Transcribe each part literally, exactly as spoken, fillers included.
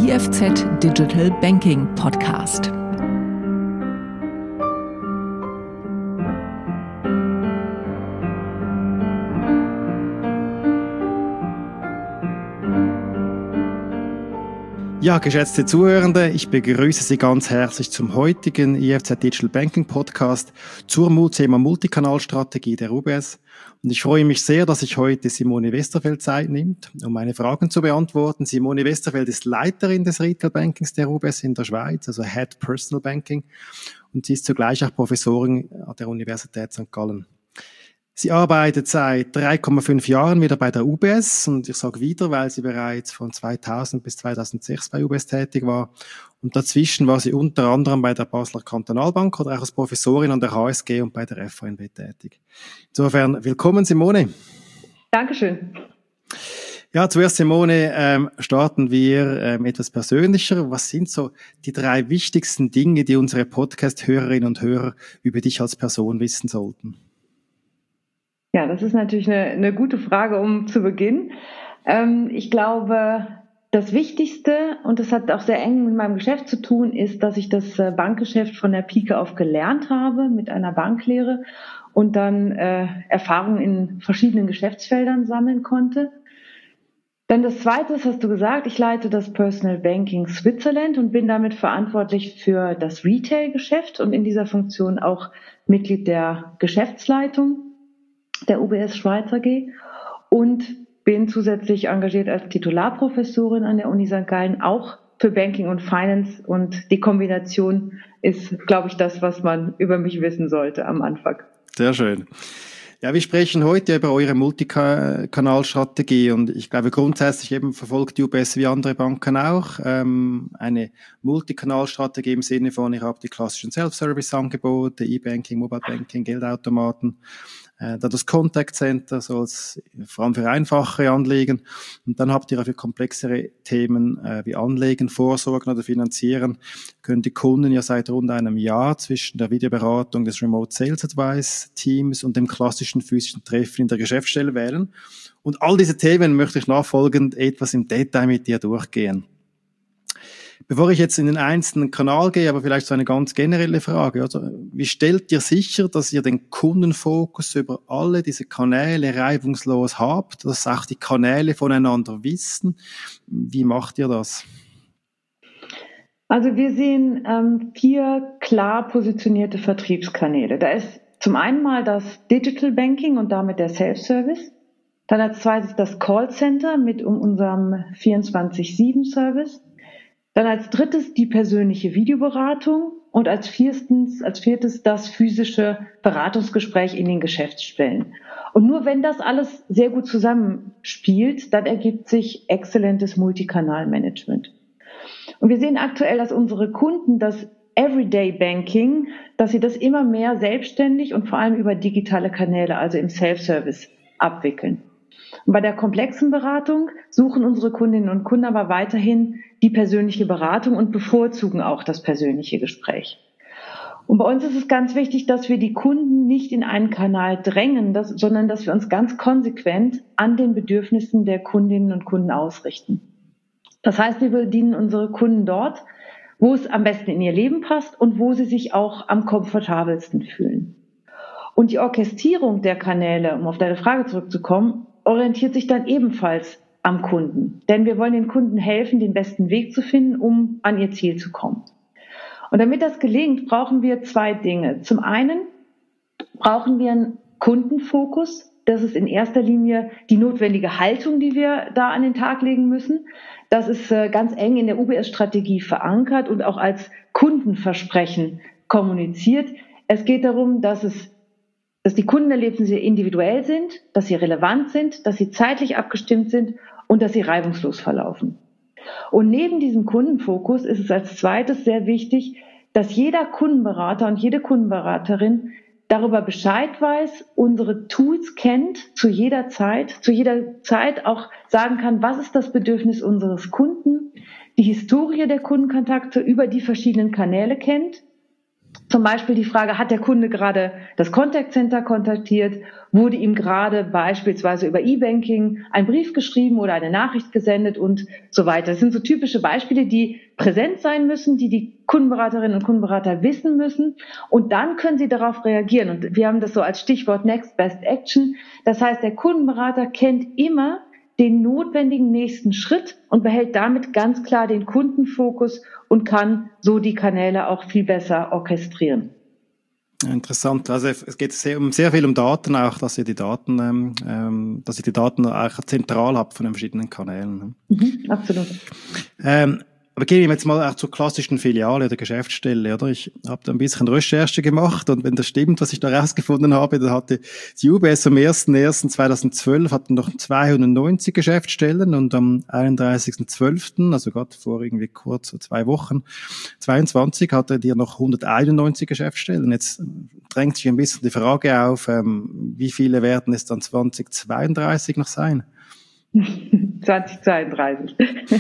I F Z Digital Banking Podcast. Ja, geschätzte Zuhörende, ich begrüße Sie ganz herzlich zum heutigen I F Z Digital Banking Podcast zum Thema Multikanalstrategie der U B S. Und ich freue mich sehr, dass sich heute Simone Westerfeld Zeit nimmt, um meine Fragen zu beantworten. Simone Westerfeld ist Leiterin des Retail Bankings der U B S in der Schweiz, also Head Personal Banking. Und sie ist zugleich auch Professorin an der Universität Sankt Gallen. Sie arbeitet seit drei Komma fünf Jahren wieder bei der U B S und ich sage wieder, weil sie bereits von zweitausend bis zweitausendsechs bei U B S tätig war. Und dazwischen war sie unter anderem bei der Basler Kantonalbank oder auch als Professorin an der H S G und bei der F A N B tätig. Insofern willkommen, Simone. Dankeschön. Ja, zuerst, Simone, ähm, starten wir ähm, etwas persönlicher. Was sind so die drei wichtigsten Dinge, die unsere Podcast-Hörerinnen und Hörer über dich als Person wissen sollten? Ja, das ist natürlich eine, eine gute Frage, um zu beginnen. Ähm, ich glaube, das Wichtigste, und das hat auch sehr eng mit meinem Geschäft zu tun, ist, dass ich das äh, Bankgeschäft von der Pike auf gelernt habe mit einer Banklehre und dann äh, Erfahrungen in verschiedenen Geschäftsfeldern sammeln konnte. Dann das Zweite, das hast du gesagt, ich leite das Personal Banking Switzerland und bin damit verantwortlich für das Retail-Geschäft und in dieser Funktion auch Mitglied der Geschäftsleitung der U B S Schweiz A G und bin zusätzlich engagiert als Titularprofessorin an der Uni Sankt Gallen, auch für Banking und Finance. Und die Kombination ist, glaube ich, das, was man über mich wissen sollte am Anfang. Sehr schön. Ja, wir sprechen heute über eure Multikanalstrategie und ich glaube grundsätzlich eben verfolgt die U B S wie andere Banken auch ähm, eine Multikanalstrategie im Sinne von, ihr habt die klassischen Self-Service-Angebote, E-Banking, Mobile Banking, Geldautomaten, äh, dann das Contact Center so als vor allem für einfachere Anliegen und dann habt ihr für komplexere Themen äh, wie Anlegen, Vorsorgen oder Finanzieren, können die Kunden ja seit rund einem Jahr zwischen der Videoberatung des Remote Sales Advice Teams und dem klassischen physischen Treffen in der Geschäftsstelle wählen. Und all diese Themen möchte ich nachfolgend etwas im Detail mit dir durchgehen. Bevor ich jetzt in den einzelnen Kanal gehe, aber vielleicht so eine ganz generelle Frage. Also, wie stellt ihr sicher, dass ihr den Kundenfokus über alle diese Kanäle reibungslos habt, dass auch die Kanäle voneinander wissen? Wie macht ihr das? Also wir sehen ähm, vier klar positionierte Vertriebskanäle. Da ist zum einen mal das Digital Banking und damit der Self-Service. Dann als zweites das Callcenter mit um unserem vierundzwanzig sieben Service. Dann als drittes die persönliche Videoberatung und als viertens, als viertes das physische Beratungsgespräch in den Geschäftsstellen. Und nur wenn das alles sehr gut zusammenspielt, dann ergibt sich exzellentes Multikanalmanagement. Und wir sehen aktuell, dass unsere Kunden das Everyday Banking, dass sie das immer mehr selbstständig und vor allem über digitale Kanäle, also im Self-Service, abwickeln. Und bei der komplexen Beratung suchen unsere Kundinnen und Kunden aber weiterhin die persönliche Beratung und bevorzugen auch das persönliche Gespräch. Und bei uns ist es ganz wichtig, dass wir die Kunden nicht in einen Kanal drängen, dass, sondern dass wir uns ganz konsequent an den Bedürfnissen der Kundinnen und Kunden ausrichten. Das heißt, wir bedienen unsere Kunden dort, wo es am besten in ihr Leben passt und wo sie sich auch am komfortabelsten fühlen. Und die Orchestrierung der Kanäle, um auf deine Frage zurückzukommen, orientiert sich dann ebenfalls am Kunden. Denn wir wollen den Kunden helfen, den besten Weg zu finden, um an ihr Ziel zu kommen. Und damit das gelingt, brauchen wir zwei Dinge. Zum einen brauchen wir einen Kundenfokus. Das ist in erster Linie die notwendige Haltung, die wir da an den Tag legen müssen. Das ist ganz eng in der U B S-Strategie verankert und auch als Kundenversprechen kommuniziert. Es geht darum, dass es dass die Kundenerlebnisse individuell sind, dass sie relevant sind, dass sie zeitlich abgestimmt sind und dass sie reibungslos verlaufen. Und neben diesem Kundenfokus ist es als zweites sehr wichtig, dass jeder Kundenberater und jede Kundenberaterin darüber Bescheid weiß, unsere Tools kennt, zu jeder Zeit, zu jeder Zeit auch sagen kann, was ist das Bedürfnis unseres Kunden, die Historie der Kundenkontakte über die verschiedenen Kanäle kennt Zum Beispiel die Frage, hat der Kunde gerade das Contact Center kontaktiert, wurde ihm gerade beispielsweise über E-Banking ein Brief geschrieben oder eine Nachricht gesendet und so weiter. Das sind so typische Beispiele, die präsent sein müssen, die die Kundenberaterinnen und Kundenberater wissen müssen, und dann können sie darauf reagieren. Und wir haben das so als Stichwort Next Best Action. Das heißt, der Kundenberater kennt immer den notwendigen nächsten Schritt und behält damit ganz klar den Kundenfokus und kann so die Kanäle auch viel besser orchestrieren. Interessant. Also es geht sehr, um sehr viel um Daten auch, dass ihr die Daten, ähm, dass ihr die Daten auch zentral habt von den verschiedenen Kanälen. Mhm, absolut. Ähm, Aber gehen wir jetzt mal auch zur klassischen Filiale oder Geschäftsstelle, oder? Ich habe da ein bisschen Recherche gemacht, und wenn das stimmt, was ich da rausgefunden habe, dann hatte die U B S am ersten ersten zweitausendzwölf hatten noch zweihundertneunzig Geschäftsstellen, und am einunddreißigsten zwölften, also gerade vor irgendwie kurz so zwei Wochen, zweiundzwanzig, hatte die noch hunderteinundneunzig Geschäftsstellen. Jetzt drängt sich ein bisschen die Frage auf, ähm, wie viele werden es dann zweitausendzweiunddreißig noch sein? zweitausendzweiunddreißig.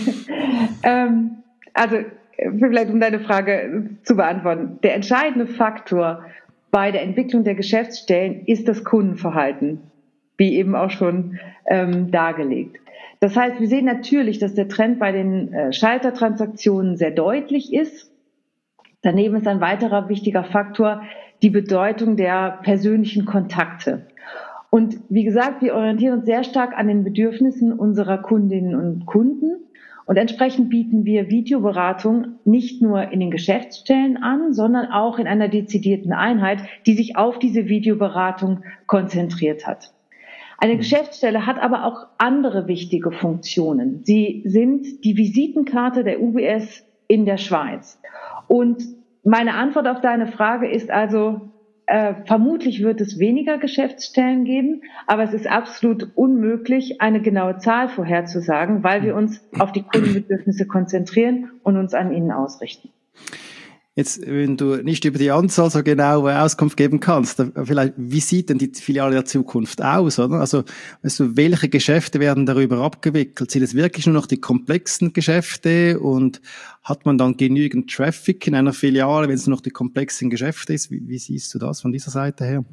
ähm, also, vielleicht um deine Frage zu beantworten. Der entscheidende Faktor bei der Entwicklung der Geschäftsstellen ist das Kundenverhalten, wie eben auch schon ähm, dargelegt. Das heißt, wir sehen natürlich, dass der Trend bei den äh, Schaltertransaktionen sehr deutlich ist. Daneben ist ein weiterer wichtiger Faktor die Bedeutung der persönlichen Kontakte. Und wie gesagt, wir orientieren uns sehr stark an den Bedürfnissen unserer Kundinnen und Kunden. Und entsprechend bieten wir Videoberatung nicht nur in den Geschäftsstellen an, sondern auch in einer dezidierten Einheit, die sich auf diese Videoberatung konzentriert hat. Eine Geschäftsstelle hat aber auch andere wichtige Funktionen. Sie sind die Visitenkarte der U B S in der Schweiz. Und meine Antwort auf deine Frage ist also, Äh, vermutlich wird es weniger Geschäftsstellen geben, aber es ist absolut unmöglich, eine genaue Zahl vorherzusagen, weil wir uns auf die Kundenbedürfnisse konzentrieren und uns an ihnen ausrichten. Jetzt, wenn du nicht über die Anzahl so genau Auskunft geben kannst, vielleicht, wie sieht denn die Filiale der Zukunft aus, oder? Also, weißt du, welche Geschäfte werden darüber abgewickelt? Sind es wirklich nur noch die komplexen Geschäfte, und hat man dann genügend Traffic in einer Filiale, wenn es nur noch die komplexen Geschäfte ist? Wie, wie siehst du das von dieser Seite her?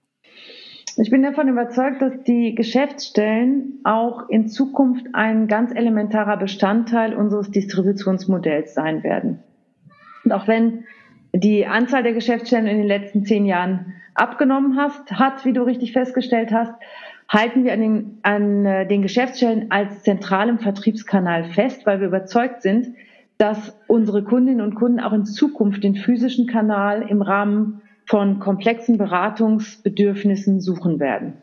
Ich bin davon überzeugt, dass die Geschäftsstellen auch in Zukunft ein ganz elementarer Bestandteil unseres Distributionsmodells sein werden. Und auch wenn die Anzahl der Geschäftsstellen in den letzten zehn Jahren abgenommen hast, hat, wie du richtig festgestellt hast, halten wir an den, an den Geschäftsstellen als zentralem Vertriebskanal fest, weil wir überzeugt sind, dass unsere Kundinnen und Kunden auch in Zukunft den physischen Kanal im Rahmen von komplexen Beratungsbedürfnissen suchen werden.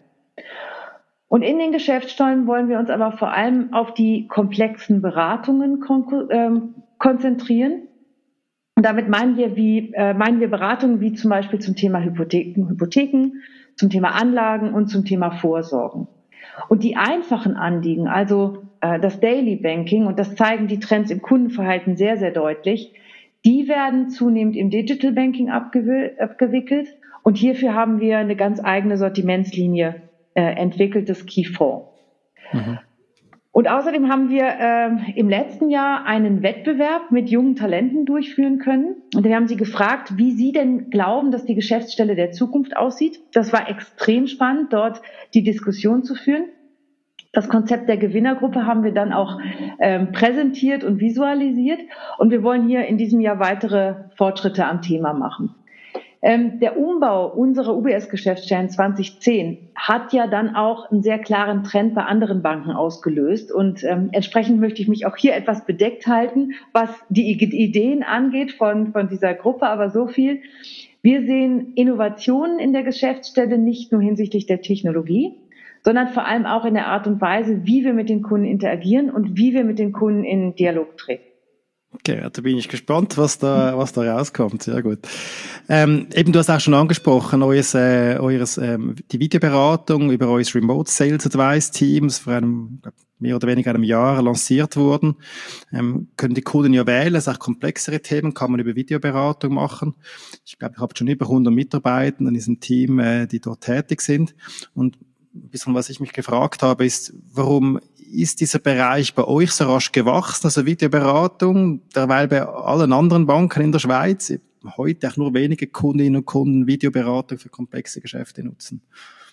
Und in den Geschäftsstellen wollen wir uns aber vor allem auf die komplexen Beratungen kon- ähm, konzentrieren. Und damit meinen wir, wie, äh, meinen wir Beratungen wie zum Beispiel zum Thema Hypotheken, Hypotheken, zum Thema Anlagen und zum Thema Vorsorgen. Und die einfachen Anliegen, also äh, das Daily Banking, und das zeigen die Trends im Kundenverhalten sehr, sehr deutlich, die werden zunehmend im Digital Banking abgew- abgewickelt. Und hierfür haben wir eine ganz eigene Sortimentslinie äh, entwickelt, das Key vier. Mhm. Und außerdem haben wir äh, im letzten Jahr einen Wettbewerb mit jungen Talenten durchführen können. Und wir haben sie gefragt, wie sie denn glauben, dass die Geschäftsstelle der Zukunft aussieht. Das war extrem spannend, dort die Diskussion zu führen. Das Konzept der Gewinnergruppe haben wir dann auch ähm, präsentiert und visualisiert. Und wir wollen hier in diesem Jahr weitere Fortschritte am Thema machen. Ähm, der Umbau unserer U B S-Geschäftsstellen zwanzig zehn hat ja dann auch einen sehr klaren Trend bei anderen Banken ausgelöst. Und ähm, entsprechend möchte ich mich auch hier etwas bedeckt halten, was die Ideen angeht von, von dieser Gruppe. Aber so viel: Wir sehen Innovationen in der Geschäftsstelle nicht nur hinsichtlich der Technologie, sondern vor allem auch in der Art und Weise, wie wir mit den Kunden interagieren und wie wir mit den Kunden in Dialog treten. Okay, da bin ich gespannt, was da, was da rauskommt. Sehr gut. Ähm, eben, du hast auch schon angesprochen, eures, äh, eures, ähm, die Videoberatung über euer Remote Sales Advice Teams vor einem, mehr oder weniger einem Jahr lanciert wurden. Ähm, können die Kunden ja wählen, also auch komplexere Themen kann man über Videoberatung machen. Ich glaube, ich habe schon über hundert Mitarbeiter in diesem Team, äh, die dort tätig sind. Und ein bisschen, was ich mich gefragt habe, ist, warum ist dieser Bereich bei euch so rasch gewachsen, also Videoberatung, derweil bei allen anderen Banken in der Schweiz, heute auch nur wenige Kundinnen und Kunden Videoberatung für komplexe Geschäfte nutzen?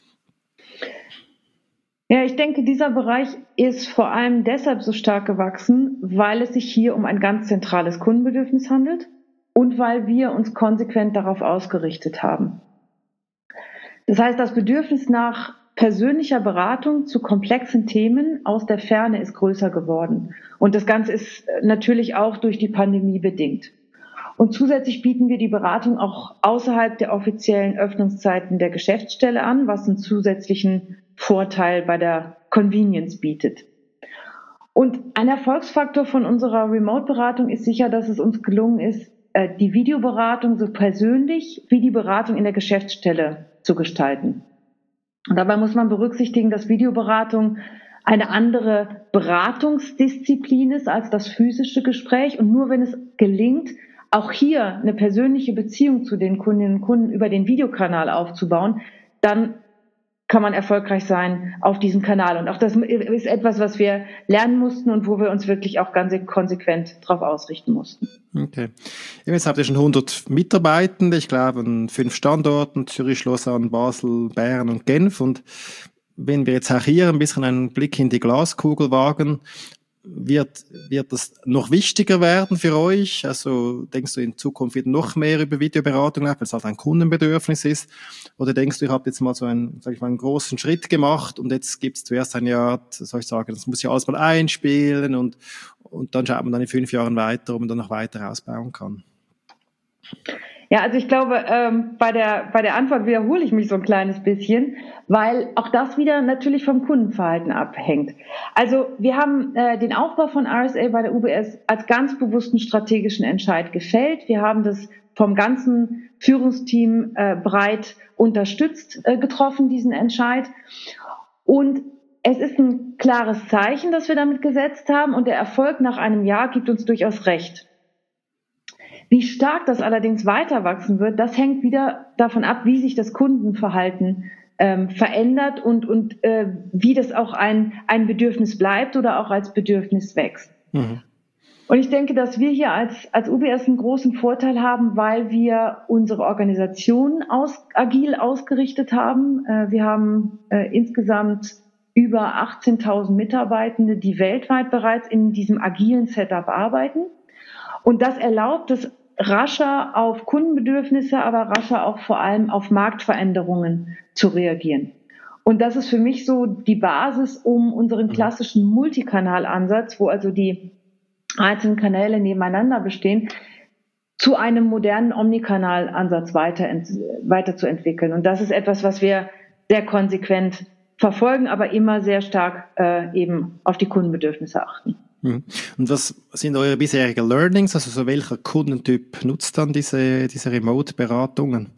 Ja, ich denke, dieser Bereich ist vor allem deshalb so stark gewachsen, weil es sich hier um ein ganz zentrales Kundenbedürfnis handelt und weil wir uns konsequent darauf ausgerichtet haben. Das heißt, das Bedürfnis nach persönlicher Beratung zu komplexen Themen aus der Ferne ist größer geworden. Und das Ganze ist natürlich auch durch die Pandemie bedingt. Und zusätzlich bieten wir die Beratung auch außerhalb der offiziellen Öffnungszeiten der Geschäftsstelle an, was einen zusätzlichen Vorteil bei der Convenience bietet. Und ein Erfolgsfaktor von unserer Remote-Beratung ist sicher, dass es uns gelungen ist, die Videoberatung so persönlich wie die Beratung in der Geschäftsstelle zu gestalten. Und dabei muss man berücksichtigen, dass Videoberatung eine andere Beratungsdisziplin ist als das physische Gespräch. Und nur wenn es gelingt, auch hier eine persönliche Beziehung zu den Kundinnen und Kunden über den Videokanal aufzubauen, dann kann man erfolgreich sein auf diesem Kanal. Und auch das ist etwas, was wir lernen mussten und wo wir uns wirklich auch ganz konsequent darauf ausrichten mussten. Okay. Jetzt habt ihr schon hundert Mitarbeitende, ich glaube an fünf Standorten, Zürich, Lausanne, Basel, Bern und Genf. Und wenn wir jetzt auch hier ein bisschen einen Blick in die Glaskugel wagen, Wird, wird das noch wichtiger werden für euch? Also denkst du, in Zukunft wird noch mehr über Videoberatung nach, weil es halt ein Kundenbedürfnis ist? Oder denkst du, ihr habt jetzt mal so einen, sag ich mal, einen großen Schritt gemacht und jetzt gibt es zuerst ein Jahr, soll ich sagen, das muss ja alles mal einspielen und, und dann schaut man dann in fünf Jahren weiter, ob man dann noch weiter ausbauen kann? Ja, also ich glaube, ähm, bei der bei der Antwort wiederhole ich mich so ein kleines bisschen, weil auch das wieder natürlich vom Kundenverhalten abhängt. Also wir haben äh, den Aufbau von R S A bei der U B S als ganz bewussten strategischen Entscheid gefällt. Wir haben das vom ganzen Führungsteam äh, breit unterstützt äh, getroffen, diesen Entscheid. Und es ist ein klares Zeichen, das wir damit gesetzt haben, und der Erfolg nach einem Jahr gibt uns durchaus recht. Wie stark das allerdings weiter wachsen wird, das hängt wieder davon ab, wie sich das Kundenverhalten ähm, verändert und, und äh, wie das auch ein, ein Bedürfnis bleibt oder auch als Bedürfnis wächst. Mhm. Und ich denke, dass wir hier als, als U B S einen großen Vorteil haben, weil wir unsere Organisation aus, agil ausgerichtet haben. Äh, wir haben äh, insgesamt über achtzehntausend Mitarbeitende, die weltweit bereits in diesem agilen Setup arbeiten. Und das erlaubt es, rascher auf Kundenbedürfnisse, aber rascher auch vor allem auf Marktveränderungen zu reagieren. Und das ist für mich so die Basis, um unseren klassischen Multikanalansatz, wo also die einzelnen Kanäle nebeneinander bestehen, zu einem modernen Omnikanalansatz weiter, weiterzuentwickeln. Und das ist etwas, was wir sehr konsequent verfolgen, aber immer sehr stark äh, eben auf die Kundenbedürfnisse achten. Und was sind eure bisherigen Learnings? Also so welcher Kundentyp nutzt dann diese, diese Remote-Beratungen?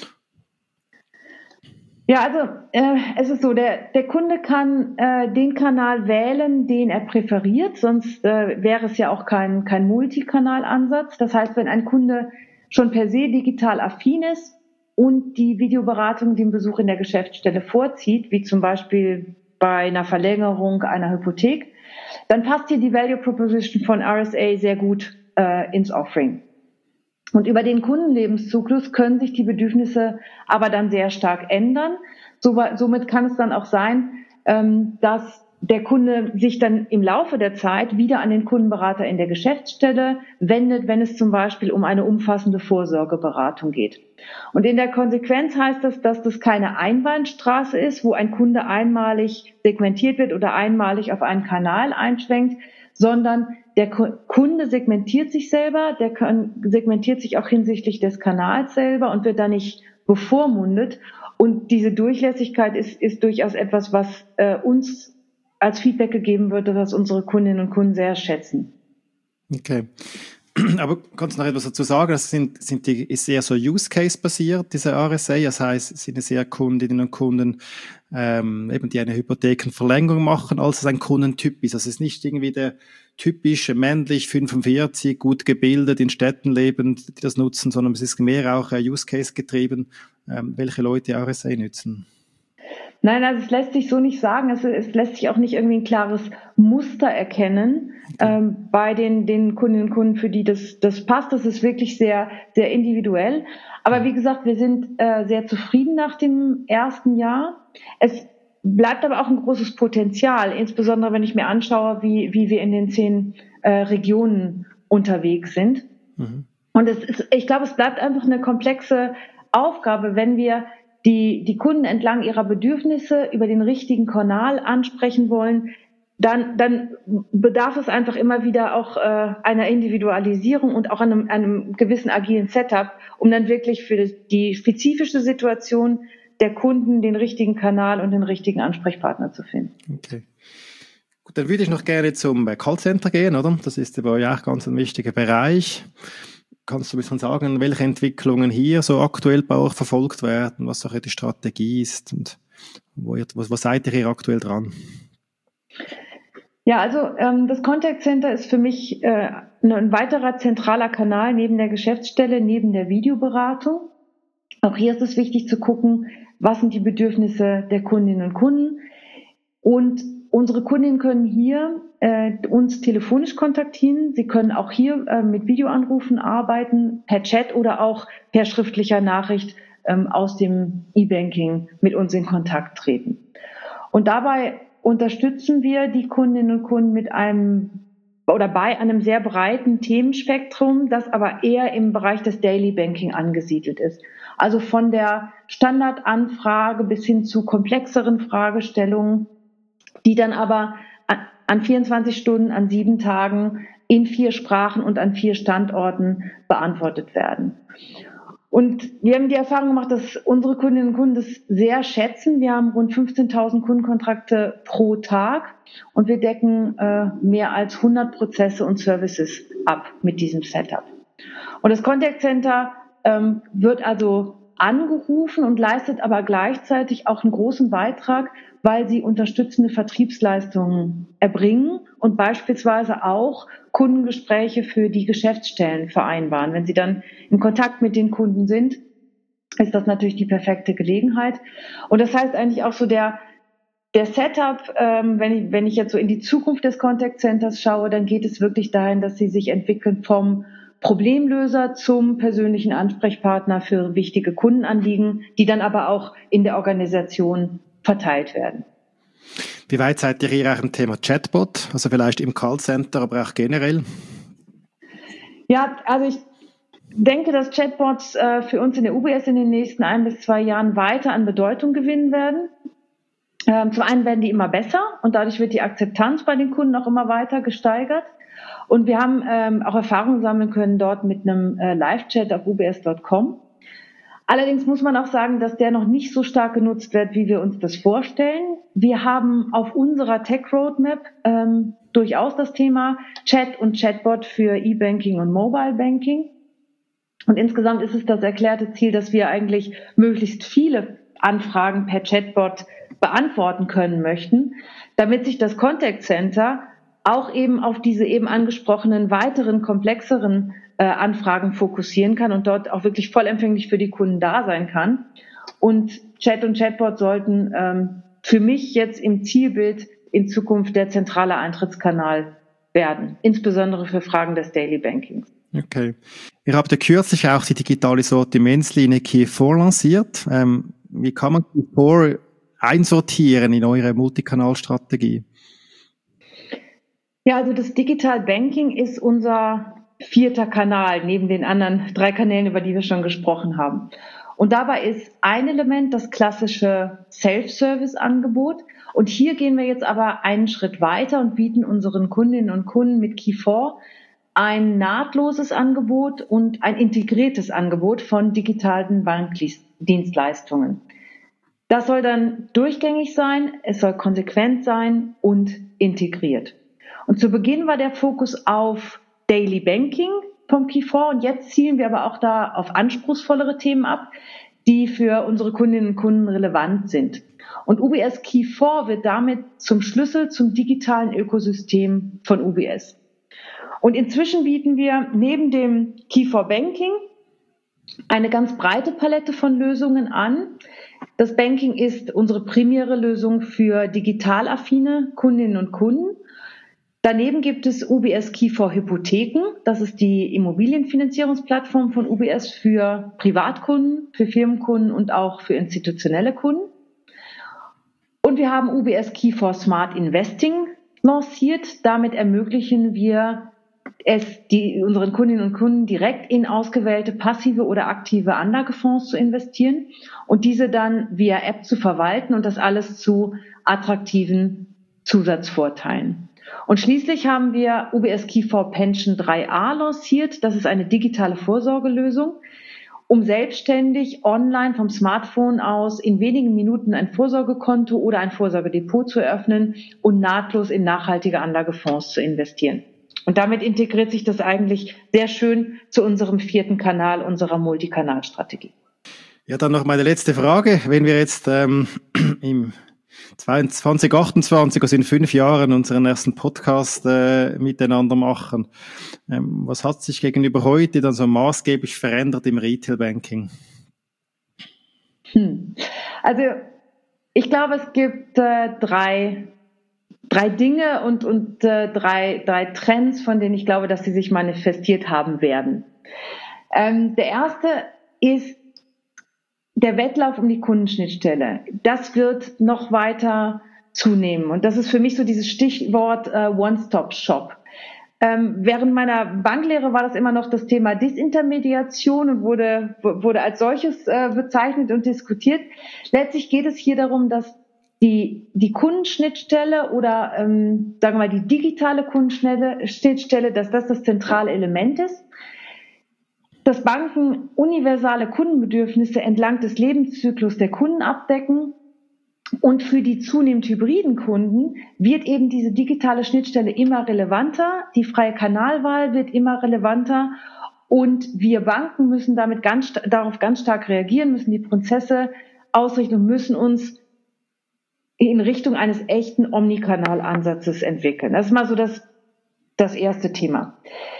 Ja, also äh, es ist so, der, der Kunde kann äh, den Kanal wählen, den er präferiert, sonst äh, wäre es ja auch kein, kein Multikanalansatz. Das heißt, wenn ein Kunde schon per se digital affin ist und die Videoberatung den Besuch in der Geschäftsstelle vorzieht, wie zum Beispiel bei einer Verlängerung einer Hypothek, dann passt hier die Value Proposition von R S A sehr gut äh, ins Offering. Und über den Kundenlebenszyklus können sich die Bedürfnisse aber dann sehr stark ändern. So, somit kann es dann auch sein, ähm, dass der Kunde sich dann im Laufe der Zeit wieder an den Kundenberater in der Geschäftsstelle wendet, wenn es zum Beispiel um eine umfassende Vorsorgeberatung geht. Und in der Konsequenz heißt das, dass das keine Einbahnstraße ist, wo ein Kunde einmalig segmentiert wird oder einmalig auf einen Kanal einschwenkt, sondern der Kunde segmentiert sich selber, der segmentiert sich auch hinsichtlich des Kanals selber und wird da nicht bevormundet. Und diese Durchlässigkeit ist, ist durchaus etwas, was äh, uns als Feedback gegeben wird, was unsere Kundinnen und Kunden sehr schätzen. Okay. Aber kannst du noch etwas dazu sagen? Das sind, sind die, ist eher so Use-Case-basiert, diese R S A. Das heißt, es sind es eher Kundinnen und Kunden, ähm, eben die eine Hypothekenverlängerung machen, als es ein Kundentyp ist. Also es ist nicht irgendwie der typische männlich fünfundvierzig, gut gebildet, in Städten lebend, die das nutzen, sondern es ist mehr auch äh, Use-Case getrieben, ähm, welche Leute R S A nutzen. Nein, also es lässt sich so nicht sagen. Es, es lässt sich auch nicht irgendwie ein klares Muster erkennen okay. ähm, bei den, den Kundinnen und Kunden, für die das, das passt. Das ist wirklich sehr, sehr individuell. Aber wie gesagt, wir sind äh, sehr zufrieden nach dem ersten Jahr. Es bleibt aber auch ein großes Potenzial, insbesondere wenn ich mir anschaue, wie, wie wir in den zehn äh, Regionen unterwegs sind. Mhm. Und es ist, ich glaube, es bleibt einfach eine komplexe Aufgabe, wenn wir die, die Kunden entlang ihrer Bedürfnisse über den richtigen Kanal ansprechen wollen, dann, dann bedarf es einfach immer wieder auch äh, einer Individualisierung und auch einem, einem gewissen agilen Setup, um dann wirklich für die spezifische Situation der Kunden den richtigen Kanal und den richtigen Ansprechpartner zu finden. Okay. Gut, dann würde ich noch gerne zum Callcenter gehen, oder? Das ist bei euch auch ganz ein wichtiger Bereich. Kannst du ein bisschen sagen, welche Entwicklungen hier so aktuell bei euch verfolgt werden, was auch die Strategie ist und wo, ihr, wo, wo seid ihr hier aktuell dran? Ja, also ähm, das Contact Center ist für mich äh, ein weiterer zentraler Kanal neben der Geschäftsstelle, neben der Videoberatung. Auch hier ist es wichtig zu gucken, was sind die Bedürfnisse der Kundinnen und Kunden. Und unsere Kundinnen können hier äh, uns telefonisch kontaktieren. Sie können auch hier äh, mit Videoanrufen arbeiten, per Chat oder auch per schriftlicher Nachricht ähm, aus dem E-Banking mit uns in Kontakt treten. Und dabei unterstützen wir die Kundinnen und Kunden mit einem oder bei einem sehr breiten Themenspektrum, das aber eher im Bereich des Daily Banking angesiedelt ist. Also von der Standardanfrage bis hin zu komplexeren Fragestellungen, die dann aber an vierundzwanzig Stunden, an sieben Tagen, in vier Sprachen und an vier Standorten beantwortet werden. Und wir haben die Erfahrung gemacht, dass unsere Kundinnen und Kunden das sehr schätzen. Wir haben rund fünfzehntausend Kundenkontrakte pro Tag und wir decken äh, mehr als hundert Prozesse und Services ab mit diesem Setup. Und das Contact Center ähm, wird also angerufen und leistet aber gleichzeitig auch einen großen Beitrag, weil sie unterstützende Vertriebsleistungen erbringen und beispielsweise auch Kundengespräche für die Geschäftsstellen vereinbaren. Wenn sie dann in Kontakt mit den Kunden sind, ist das natürlich die perfekte Gelegenheit. Und das heißt eigentlich auch so der, der Setup, ähm, wenn ich, wenn ich jetzt so in die Zukunft des Contact Centers schaue, dann geht es wirklich dahin, dass sie sich entwickeln vom Problemlöser zum persönlichen Ansprechpartner für wichtige Kundenanliegen, die dann aber auch in der Organisation verteilt werden. Wie weit seid ihr hier auch im Thema Chatbot? Also vielleicht im Callcenter, aber auch generell? Ja, also ich denke, dass Chatbots äh, für uns in der U B S in den nächsten ein bis zwei Jahren weiter an Bedeutung gewinnen werden. Ähm, zum einen werden die immer besser und dadurch wird die Akzeptanz bei den Kunden auch immer weiter gesteigert. Und wir haben ähm, auch Erfahrungen sammeln können dort mit einem äh, Live-Chat auf u b s punkt com. Allerdings muss man auch sagen, dass der noch nicht so stark genutzt wird, wie wir uns das vorstellen. Wir haben auf unserer Tech-Roadmap ähm, durchaus das Thema Chat und Chatbot für E-Banking und Mobile Banking. Und insgesamt ist es das erklärte Ziel, dass wir eigentlich möglichst viele Anfragen per Chatbot beantworten können möchten, damit sich das Contact Center auch eben auf diese eben angesprochenen weiteren, komplexeren äh, Anfragen fokussieren kann und dort auch wirklich vollempfänglich für die Kunden da sein kann. Und Chat und Chatbot sollten ähm, für mich jetzt im Zielbild in Zukunft der zentrale Eintrittskanal werden, insbesondere für Fragen des Daily Bankings. Okay. Ihr habt ja kürzlich auch die digitale Sortimentslinie Key four lanciert. Ähm, wie kann man Key four einsortieren in eure Multikanalstrategie? Ja, also das Digital Banking ist unser vierter Kanal neben den anderen drei Kanälen, über die wir schon gesprochen haben. Und dabei ist ein Element das klassische Self-Service-Angebot. Und hier gehen wir jetzt aber einen Schritt weiter und bieten unseren Kundinnen und Kunden mit Key four ein nahtloses Angebot und ein integriertes Angebot von digitalen Bankdienstleistungen. Das soll dann durchgängig sein, es soll konsequent sein und integriert. Und zu Beginn war der Fokus auf Daily Banking vom Key four und jetzt zielen wir aber auch da auf anspruchsvollere Themen ab, die für unsere Kundinnen und Kunden relevant sind. Und U B S Key four wird damit zum Schlüssel zum digitalen Ökosystem von U B S. Und inzwischen bieten wir neben dem Key four Banking eine ganz breite Palette von Lösungen an. Das Banking ist unsere primäre Lösung für digital affine Kundinnen und Kunden. Daneben gibt es U B S KeyFor Hypotheken. Das ist die Immobilienfinanzierungsplattform von U B S für Privatkunden, für Firmenkunden und auch für institutionelle Kunden. Und wir haben U B S KeyFor Smart Investing lanciert. Damit ermöglichen wir es die, unseren Kundinnen und Kunden direkt in ausgewählte passive oder aktive Anlagefonds zu investieren und diese dann via App zu verwalten und das alles zu attraktiven Zusatzvorteilen. Und schließlich haben wir U B S KeyFor Pension drei a lanciert. Das ist eine digitale Vorsorgelösung, um selbstständig online vom Smartphone aus in wenigen Minuten ein Vorsorgekonto oder ein Vorsorgedepot zu eröffnen und nahtlos in nachhaltige Anlagefonds zu investieren. Und damit integriert sich das eigentlich sehr schön zu unserem vierten Kanal, unserer Multikanalstrategie. Ja, dann noch meine letzte Frage. Wenn wir jetzt ähm, im zwanzig achtundzwanzig, also in fünf Jahren, unseren ersten Podcast äh, miteinander machen, ähm, was hat sich gegenüber heute dann so maßgeblich verändert im Retail-Banking? Hm. Also ich glaube, es gibt äh, drei Drei Dinge und, und äh, drei, drei Trends, von denen ich glaube, dass sie sich manifestiert haben werden. Ähm, der erste ist der Wettlauf um die Kundenschnittstelle. Das wird noch weiter zunehmen. Und das ist für mich so dieses Stichwort äh, One-Stop-Shop. Ähm, während meiner Banklehre war das immer noch das Thema Disintermediation und wurde, wurde als solches äh, bezeichnet und diskutiert. Letztlich geht es hier darum, dass Die, die Kundenschnittstelle oder ähm, sagen wir mal die digitale Kundenschnittstelle, dass das das zentrale Element ist, dass Banken universale Kundenbedürfnisse entlang des Lebenszyklus der Kunden abdecken und für die zunehmend hybriden Kunden wird eben diese digitale Schnittstelle immer relevanter, die freie Kanalwahl wird immer relevanter und wir Banken müssen damit ganz, darauf ganz stark reagieren, müssen die Prozesse ausrichten und müssen uns in Richtung eines echten Omnikanal-Ansatzes entwickeln. Das ist mal so das, das erste Thema.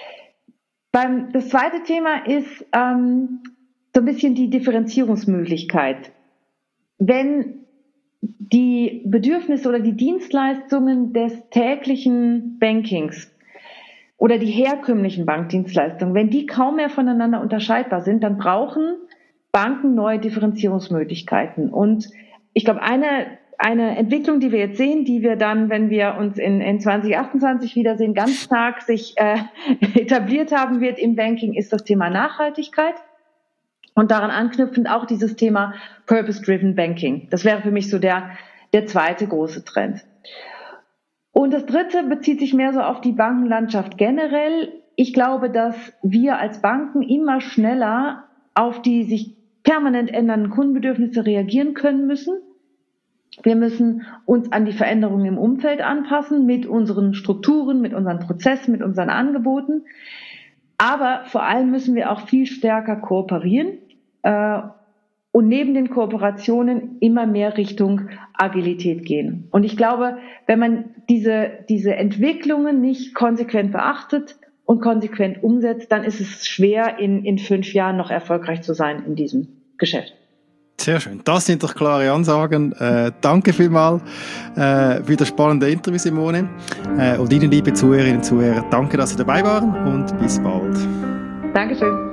Beim, das zweite Thema ist ähm, so ein bisschen die Differenzierungsmöglichkeit. Wenn die Bedürfnisse oder die Dienstleistungen des täglichen Bankings oder die herkömmlichen Bankdienstleistungen, wenn die kaum mehr voneinander unterscheidbar sind, dann brauchen Banken neue Differenzierungsmöglichkeiten. Und ich glaube, eine Eine Entwicklung, die wir jetzt sehen, die wir dann, wenn wir uns in, in zwanzig achtundzwanzig wiedersehen, ganz stark sich äh, etabliert haben wird im Banking, ist das Thema Nachhaltigkeit und daran anknüpfend auch dieses Thema Purpose-Driven Banking. Das wäre für mich so der, der zweite große Trend. Und das dritte bezieht sich mehr so auf die Bankenlandschaft generell. Ich glaube, dass wir als Banken immer schneller auf die sich permanent ändernden Kundenbedürfnisse reagieren können müssen. Wir müssen uns an die Veränderungen im Umfeld anpassen, mit unseren Strukturen, mit unseren Prozessen, mit unseren Angeboten. Aber vor allem müssen wir auch viel stärker kooperieren äh, und neben den Kooperationen immer mehr Richtung Agilität gehen. Und ich glaube, wenn man diese, diese Entwicklungen nicht konsequent beachtet und konsequent umsetzt, dann ist es schwer, in, in fünf Jahren noch erfolgreich zu sein in diesem Geschäft. Sehr schön. Das sind doch klare Ansagen. Äh, danke vielmals äh, für das spannende Interview, Simone. Äh, und Ihnen, liebe Zuhörerinnen und Zuhörer, danke, dass Sie dabei waren und bis bald. Dankeschön.